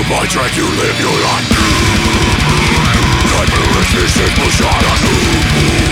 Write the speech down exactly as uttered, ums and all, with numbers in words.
by track you live your life. Time to resist, push on a